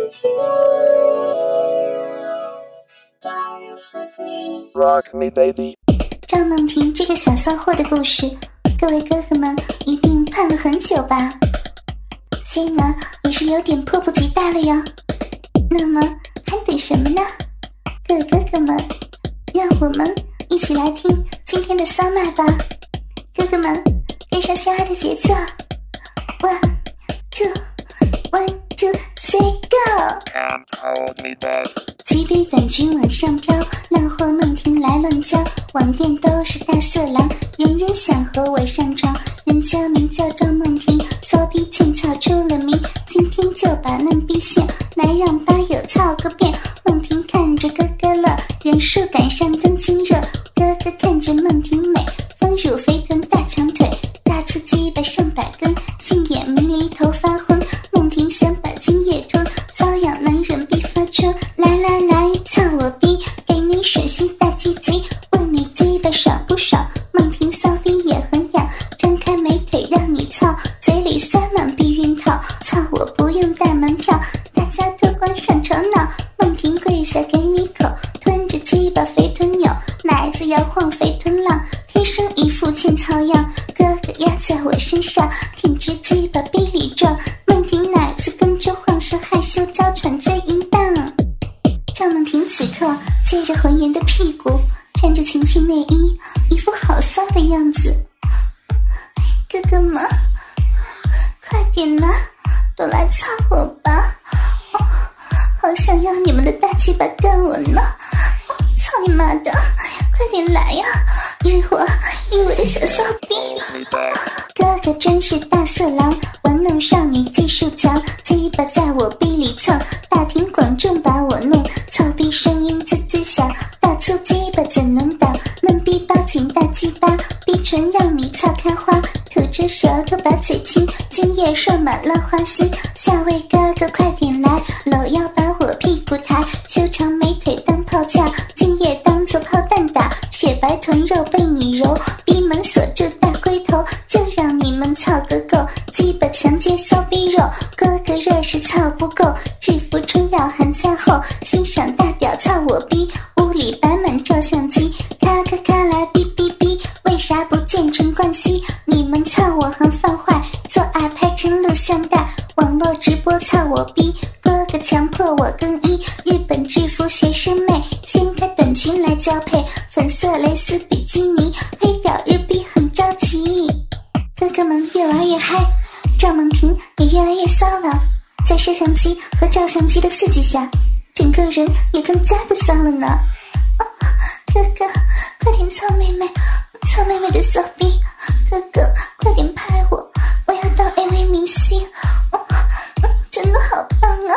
Rock me baby。 张梦婷这个小骚货的故事，各位哥哥们一定盼了很久吧？仙儿也是有点迫不及待了哟。那么还等什么呢？各位哥哥们，让我们一起来听今天的骚麦吧。哥哥们，跟上仙儿的节奏。One two three go。 Can't hold me back。 几笔短裙往上飘，烂货梦婷来乱叫，网店都是大色狼，人人想和我上床，人家名叫张梦婷，骚逼欠操出了名，今天就把嫩逼现来让吧友操个遍。梦婷看着哥哥乐，人数赶上增亲热，哥哥看着梦婷美，丰乳肥臀大长腿，大粗鸡巴上百根，杏眼迷离头发昏，梦婷想把精液吞，瘙痒男人必发春，来来来操我逼，给你吮吸大鸡鸡，问你鸡巴爽不爽？梦婷骚逼也很痒，张开美腿让你操，嘴里塞满避孕套，操我不用带门票，大家脱光上床闹，梦婷跪下给你口，吞着鸡巴肥臀扭，奶子摇晃肥臀浪，天生一副欠操样，哥哥压在我身上，挺直鸡巴逼里撞，梦婷奶子跟着晃，是害羞娇喘着淫荡。赵梦婷此刻借着浑圆的屁股，穿着情趣内衣，一副好骚的样子。哥哥们，快点呐，都来操我吧！好想要你们的大鸡巴干我呢！操你妈的，快点来呀！日我的小骚逼！哥哥真是大色狼，玩弄少女技术强，鸡巴在我逼里蹭，大庭广众把我弄，操逼声音滋滋响，大粗鸡巴怎能挡？嫩逼包紧大鸡巴，逼唇让你操开花，吐着舌头把嘴亲，精液射满了花心，下位哥哥快点来，搂腰把我屁股抬，修长美腿当炮架，精液当作炮弹打，雪白臀肉被你揉，逼门锁住大龟头，就让你们操个够，鸡巴强奸骚逼肉，哥哥若是操不够，制服春药含在后，欣赏大屌操我逼，屋里摆满照相机，咔咔咔来哔哔哔，为啥不见纯关系？你们操我很犯坏，做爱拍成录像带，网络直播操我逼，哥哥强迫我更衣，日本制服学生妹，掀开短裙来交配，粉色蕾丝比基尼，黑屌日逼很着急。哥哥们越玩越嗨，赵梦婷也越来越骚了，在摄像机和照相机的刺激下，整个人也更加的骚了呢。哥哥快点操妹妹，操妹妹的骚逼，哥哥快点拍我，我要当 AV 明星，真的好棒啊。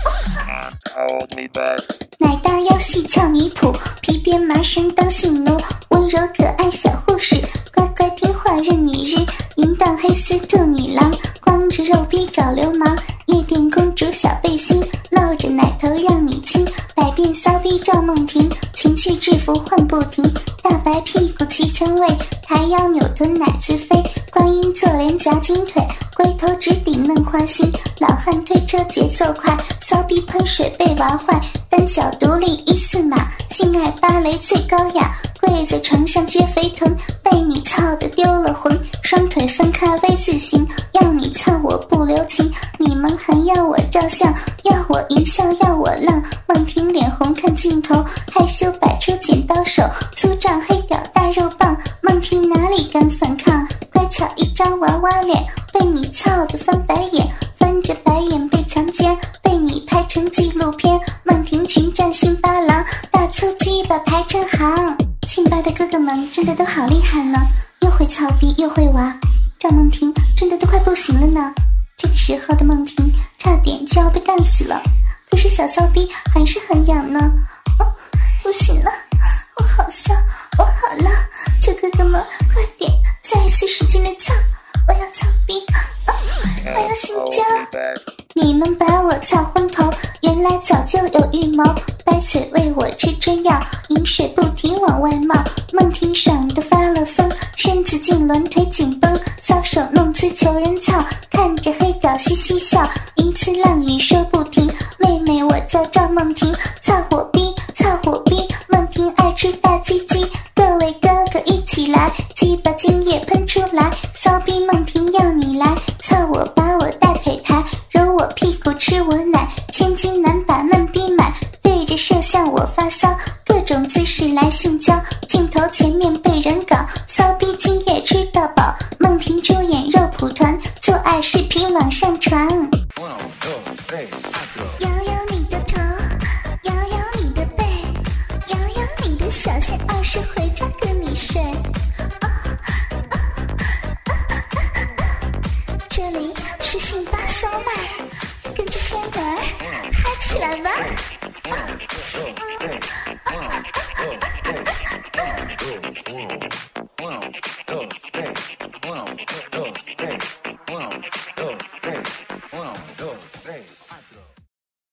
Hold me back。 奶大腰细俏女仆，皮鞭麻绳当性奴，温柔可爱小护士，乖乖听话任你日，淫荡黑丝兔女郎，光着肉逼找流氓，夜店公主小背心，露着奶头让你亲，百变骚逼赵梦婷，情趣制服换不停，大白屁股骑乘位，抬腰扭臀奶子飞，观音坐莲夹金腿，龟头直顶嫩花心，老汉推车节奏快，骚逼喷水被玩坏，单脚独立1/4码，性爱芭蕾最高雅，跪在床上撅肥臀，被你操得丢了魂，双腿分开 V 字形，要你操我不留情，你们还要我照相，要我淫笑要我浪，梦婷脸红看镜头，害羞摆出剪刀手，粗壮黑屌大肉棒，梦婷哪里敢反抗，乖巧一张娃娃脸，被你操得翻白眼，翻着白眼被强奸，被你拍成纪录片，梦婷群战辛巴郎，大粗鸡巴排成行，辛巴的哥哥们真的都好厉害呢，又会操逼又会玩，赵梦婷真的都快不行了呢。这个时候的梦婷差点就要被干死了，可是小骚逼还是很痒呢。不行了，我好骚，我好浪，求哥哥们快点再一次使劲的操，我要操逼，我要性交。你们把我操昏头，原来早就有预谋，白嘴喂我吃春药，饮水不停往外冒，梦婷爽的发了疯，身子痉挛腿紧绷，搔首弄姿求人操，看着黑屌嘻嘻笑，淫词浪语说不停，妹赵梦婷，操火逼，操火逼，梦婷爱吃大鸡鸡，各位哥哥一起来，鸡巴精液喷出来，骚逼梦婷要你来，操我把我大腿抬，揉我屁股吃我奶，千金难把嫩逼买，对着摄像我发骚，各种姿势来性交，镜头前面被人搞，骚逼精液吃到饱，梦婷主演肉蒲团，做爱视频网上传。摇摇你的头，摇摇你的背，摇摇你的小线，20回家跟你睡。这里是性巴骚麦，跟着仙女儿嗨起来吧。